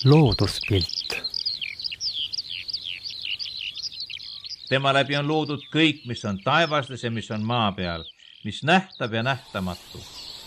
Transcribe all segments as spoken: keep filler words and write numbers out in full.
Looduspilt. Tema läbi on loodud kõik, mis on taevastes ja mis on maa peal, mis nähtab ja nähtamatu.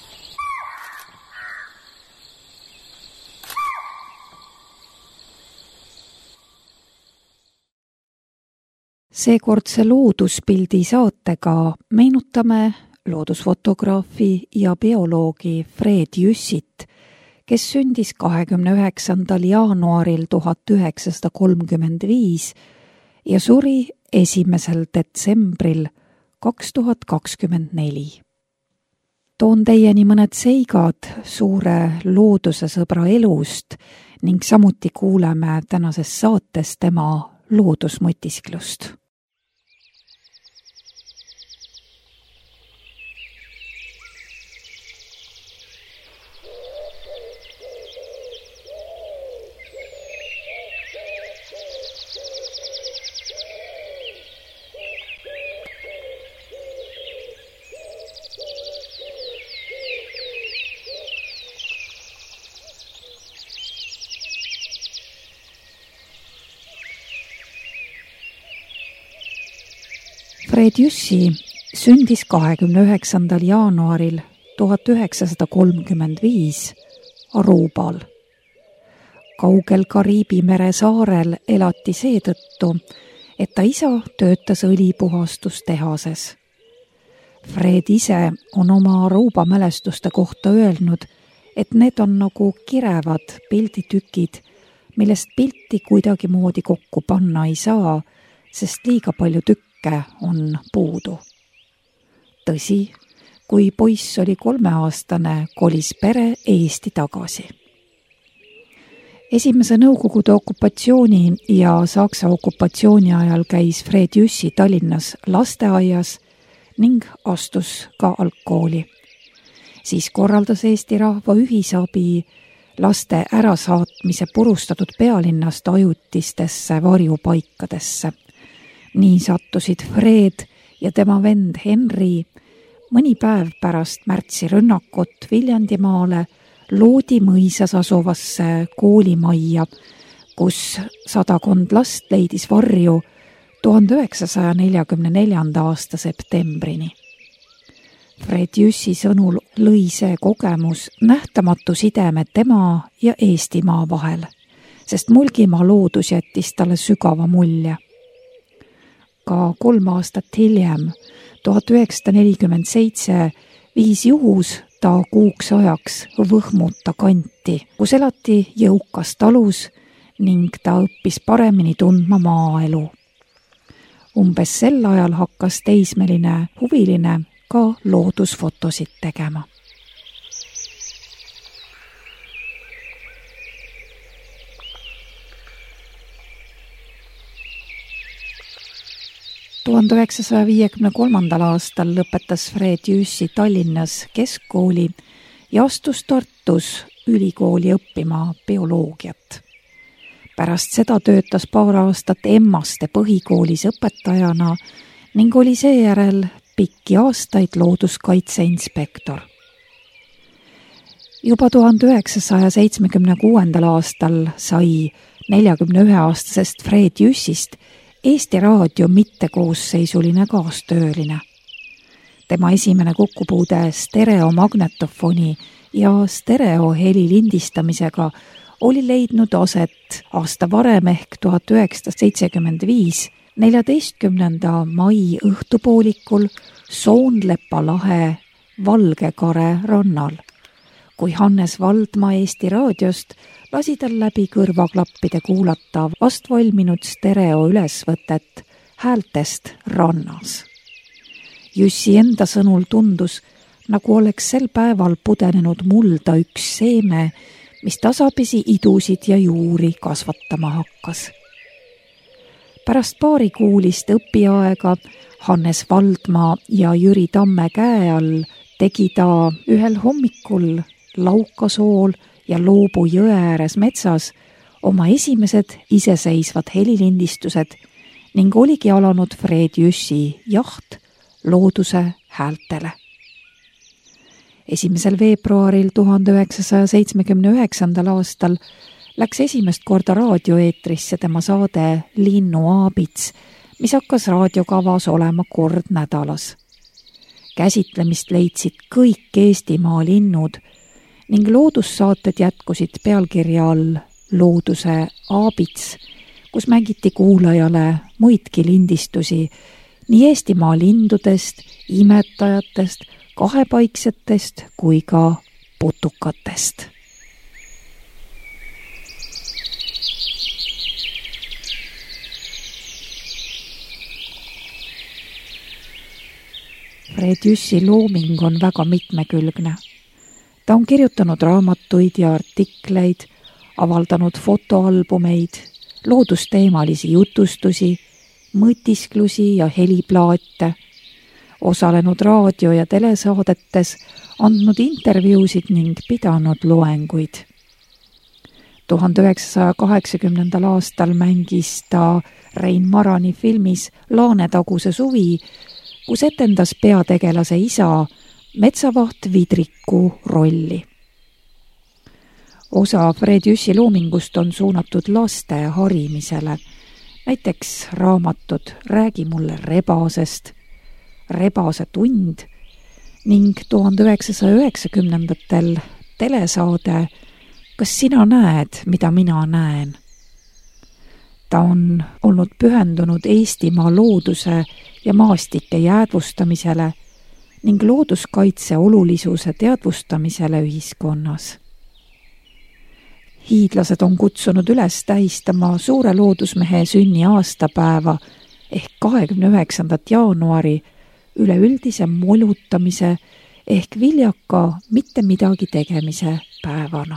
Seekordse looduspildi saatega meenutame loodusfotograafi ja bioloogi Fred Jüssit, kes sündis kahekümne üheksandal jaanuaril tuhat üheksasada kolmkümmend viis ja suri esimesel detsembril kaks tuhat kakskümmend neli. Toon teieni mõned seigad suure loodusesõbra elust ning samuti kuuleme tänases saates tema loodusmõtisklust. Fred Jüssi sündis kahekümne üheksandal jaanuaril tuhat üheksasada kolmkümmend viis Arubal. Kaugel Kariibi mere saarel elati seetõttu, et ta isa töötas õlipuhastustehases. Fred ise on oma Aruba mälestuste kohta öelnud, et need on nagu kirevad pilditükid, millest pilti kuidagi moodi kokku panna ei saa, sest liiga palju tükke on puudu. Tõsi, kui poiss oli kolmeaastane, kolis pere Eesti tagasi. Esimese Nõukogude okupatsiooni ja Saksa okupatsiooni ajal käis Fred Jüssi Tallinnas lasteaias ning astus ka algkooli. Siis korraldas Eesti Rahva Ühisabi laste ärasaatmise purustatud pealinnast ajutistesse varjupaikadesse. Nii sattusid Fred ja tema vend Henri mõni päev pärast märtsi rünnakut Viljandimaale Loodi mõisas asuvasse koolimajja, kus sadakond last leidis varju tuhande üheksasaja neljakümne neljanda aasta septembrini. Fred Jüssi sõnul lõi see kogemus nähtamatu sideme tema ja Eestimaa vahel, sest Mulgimaa loodus jättis talle sügava mulje. Ka kolm aastat hiljem, tuhat üheksasada nelikümmend seitse, viis juhus ta kuuks ajaks Võhmuta kanti, kus elati jõukas talus ning ta õppis paremini tundma maaelu. Umbes sel ajal hakkas teismeline huviline ka loodusfotosid tegema. tuhande üheksasaja viiekümne kolmandal aastal lõpetas Fred Jüssi Tallinnas keskkooli ja astus Tartus ülikooli õppima bioloogiat. Pärast seda töötas paar aastat Emmaste põhikoolis õpetajana ning oli seejärel pikki aastaid looduskaitse inspektor. Juba tuhande üheksasaja seitsmekümne kuuendal aastal sai neljakümne ühe aastasest Fred Jüssist Eesti Raadio mittekoosseisuline kaastööline. Tema esimene kokkupuude stereomagnetofoni ja stereoheli lindistamisega oli leidnud aset aasta varem ehk tuhat üheksasada seitsekümmend viis neljateistkümnenda mai õhtupoolikul Soonlepa lahe Valgekare rannal, kui Hannes Valdmaa Eesti Raadiost lasi tal läbi kõrvaklappide kuulata vast valminud stereo ülesvõtet häältest rannas. Jüssi enda sõnul tundus, nagu oleks sel päeval pudenenud mulda üks seeme, mis tasapisi idusid ja juuri kasvatama hakkas. Pärast paarikuulist õpiaega Hannes Valdmaa ja Jüri Tamme käe all tegi ta ühel hommikul Laukasool ja Loobu jõe ääres metsas oma esimesed iseseisvad helilindistused ning oligi alanud Fred Jüssi jaht looduse häältele. esimesel veebruaril tuhande üheksasaja seitsmekümne üheksandal aastal läks esimest korda raadioeetrisse tema saade Linnu Aabits, mis hakkas raadiokavas olema kord nädalas. Käsitlemist leidsid kõik Eestimaa linnud ning loodussaated jätkusid pealkirja all Looduse Aabits, kus mängiti kuulajale muidki lindistusi nii Eestimaa lindudest, imetajatest, kahepaiksetest kui ka putukatest. Fred Jüssi looming on väga mitmekülgne. Ta on kirjutanud raamatuid ja artikleid, avaldanud fotoalbumeid, loodusteemalisi jutustusi, mõtisklusi ja heliplaate, osalenud raadio- ja telesaadetes, andnud intervjuusid ning pidanud loenguid. tuhande üheksasaja kaheksakümnendal aastal mängis ta Rein Marani filmis Laanetaguse suvi, kus etendas peategelase isa metsavaht Vidriku rolli. Osa Fred Jüssi loomingust on suunatud laste harimisele, näiteks raamatud Räägi mulle rebasest, Rebase tund ning tuhande üheksasaja üheksakümnendatel telesaade Kas sina näed, mida mina näen? Ta on olnud pühendunud Eestimaa looduse ja maastike jäädvustamisele ning looduskaitse olulisuse teadvustamisele ühiskonnas. Hiidlased on kutsunud üles tähistama suure loodusmehe sünni aastapäeva ehk kahekümne üheksandat jaanuari üleüldise molutamise ehk viljaka mitte midagi tegemise päevana.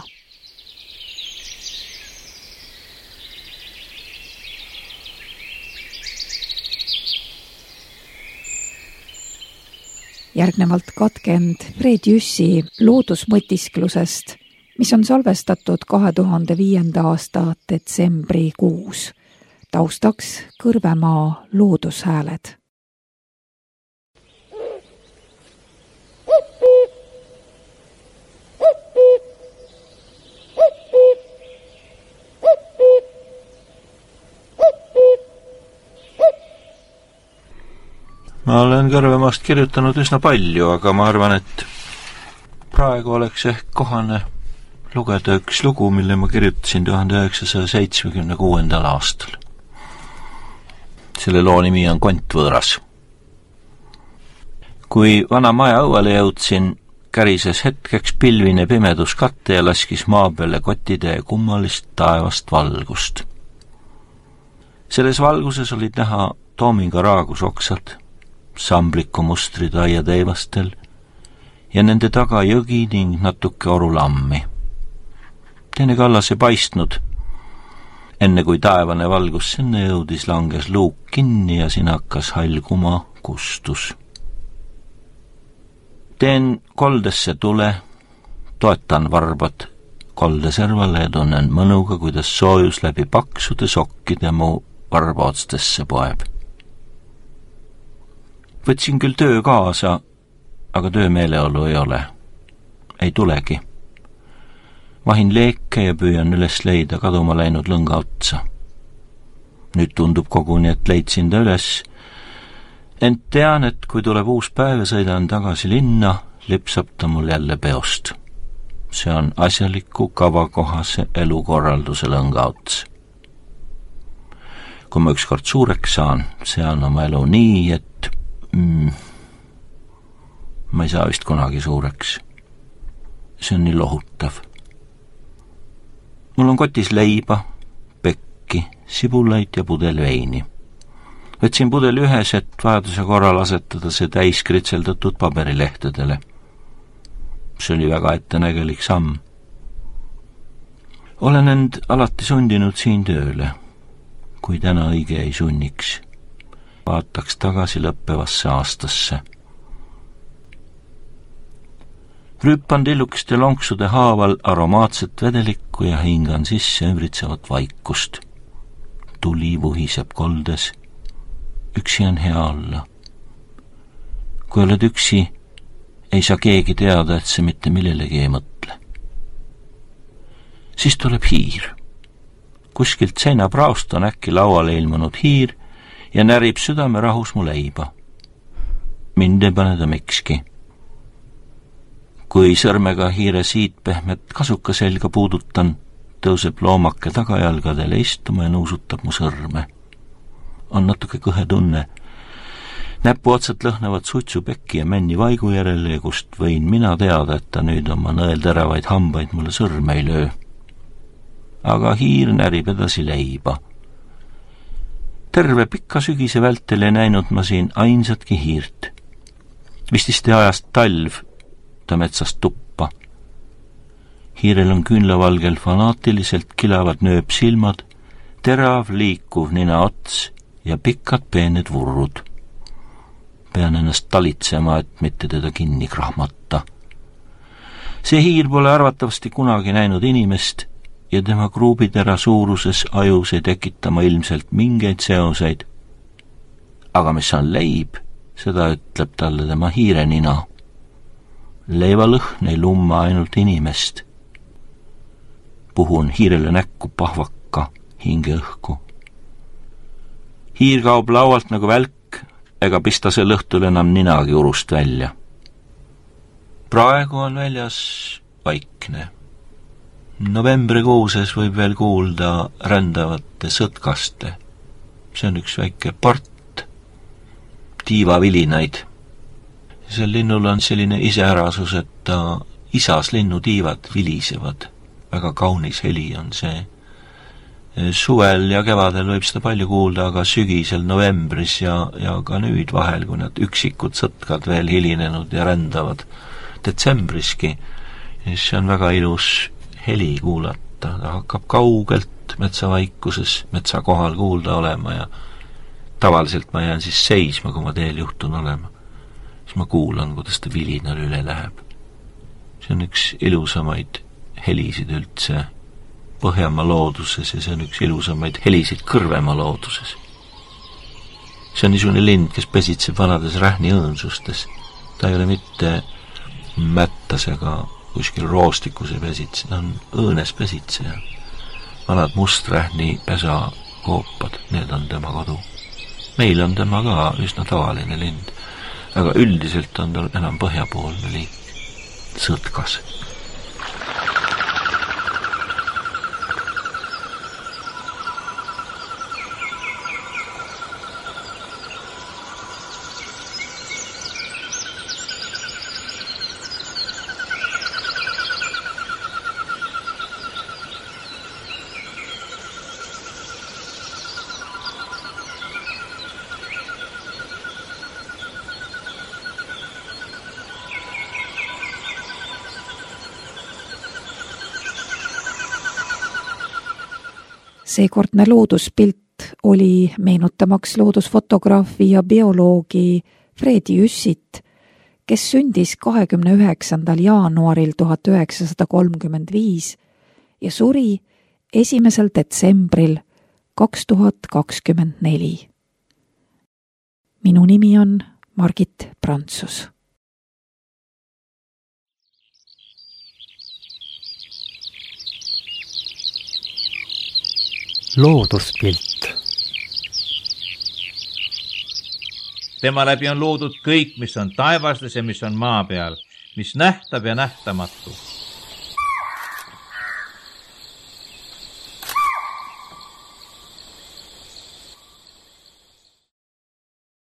Järgnevalt katkend Fred Jüssi loodusmõtisklusest, mis on salvestatud kahe tuhande viienda aasta detsembrikuus. Taustaks Kõrvemaa loodushääled. Ma olen Kõrvemaast kirjutanud üsna palju, aga ma arvan, et praegu oleks ehk kohane lugeda üks lugu, mille ma kirjutasin tuhande üheksasaja seitsmekümne kuuendal aastal. Selle loo nimi on Kontvõõras. Kui vana maja õuele jõudsin, kärises hetkeks pilvine pimedus katte ja laskis maa peale kottide kummalist taevast valgust. Selles valguses olid näha toominga raagus oksad, sambliku mustrid aiateivastel ja nende taga jõgi ning natuke orulammi. Teine kallas ei paistnud. Enne kui taevane valgus sinna jõudis, langes luuk kinni ja siin hakkas halguma kustus. Teen koldesse tule, toetan varbad koldeservale ja tunnen mõnuga, kuidas soojus läbi paksude sokkide mu varbaotstesse poeb. Võtsin küll töö kaasa, aga töömeeleolu ei ole. Ei tulegi. Vahin leeke ja püüan üles leida kaduma läinud lõnga otsa. Nüüd tundub koguni, et leidsin ta üles. Ent tean, et kui tuleb uus päev ja sõidan tagasi linna, lipsab ta mul jälle peost. See on asjaliku kavakohase elukorralduse lõnga ots. Kui ma ükskord suureks saan, sean oma elu nii, et mm, ma ei saa vist kunagi suureks. See on nii lohutav. Mul on kotis leiba, pekki, sibulaid ja pudel veini. Võtsin pudeli ühes, et vajaduse korral asetada see täis kritseldatud paberilehtedele. See oli väga ettenägelik samm. Olen end alati sundinud siin tööle, kui täna õige ei sunniks. Vaataks tagasi lõppevasse aastasse. Rüüpan tillukeste lonksude haaval aromaatset vedelikku ja hingan sisse ümbritsevat vaikust. Tuli vuhiseb koldes. Üksi on hea olla. Kui oled üksi, ei saa keegi teada, et see mitte millelegi ei mõtle. Siis tuleb hiir. kuskilt seinapraost on äkki lauale ilmunud hiir ja närib südame rahus mu leiba. Mind ei pane ta mikski. Kui sõrmega hiire siit pehmet kasuka selga puudutan, tõuseb loomake tagajalgadele istuma ja nuusutab mu sõrme. On natuke kõhe tunne. Näpu otsad lõhnavad suitsupekki ja männi vaigu järele ja kust võin mina teada, et ta nüüd oma nõelteravaid hambaid mulle sõrme ei löö. Aga hiir närib edasi leiba. Terve pikka sügise vältel ei näinud ma siin ainsatki hiirt. Vististi ajast talv ta metsast tuppa. Hiirel on küünlavalgel fanaatiliselt kilavad nööpsilmad, terav liikuv nina ots ja pikad peened vurrud. Pean ennast talitsema, et mitte teda kinni krahmata. See hiir pole arvatavasti kunagi näinud inimest ja tema kruubitera suuruses ajus ei tekitama ilmselt mingeid seoseid. Aga mis on leib, seda ütleb talle tema hiire nina. Leivalõhn ei lumma ainult inimest. Puhun hiirele näkku pahvaka hinge õhku. Hiir kaob laualt nagu välk, ega pista see lõhtul enam ninagi urust välja. Praegu on väljas vaikne. Novembrikuuses võib veel kuulda rändavate sõtkaste. See on üks väike part tiivavilinaid. Sel linnul on selline iseärasus, et ta isas linnutiivad vilisevad. Väga kaunis heli on see. Suvel ja kevadel võib seda palju kuulda, aga sügisel, novembris ja, ja ka nüüd vahel, kui nad üksikud sõtkad veel hilinenud ja rändavad detsembriski, siis see on väga ilus heli kuulata. Ta hakkab kaugelt metsavaikuses metsa kohal kuulda olema ja tavaliselt ma jään siis seisma, kui ma teel juhtun olema. Siis ma kuulan, kuidas ta vilinal üle läheb. See on üks ilusamaid helisid üldse Põhjamaa looduses ja see on üks ilusamaid helisid Kõrvemaa looduses. See on niisugune lind, kes pesitseb vanades rähni õõnsustes. Ta ei ole mitte mättas ega kuskil roostikus ei pesitse, ta on õõnes pesitseja. Vanad musträhni pesa koopad, need on tema kodu. Meil on tema ka üsna tavaline lind, aga üldiselt on tal enam põhjapoolne liik, sõtkas. Seekordne looduspilt oli meenutamaks loodusfotograafi ja bioloogi Fredi Jüssit, kes sündis kahekümne üheksandal jaanuaril tuhat üheksasada kolmkümmend viis ja suri esimesel detsembril kaks tuhat kakskümmend neli. Minu nimi on Margit Prantsus. Looduspilt. Tema läbi on loodud kõik, mis on taevastes ja mis on maa peal, mis nähtab ja nähtamatu.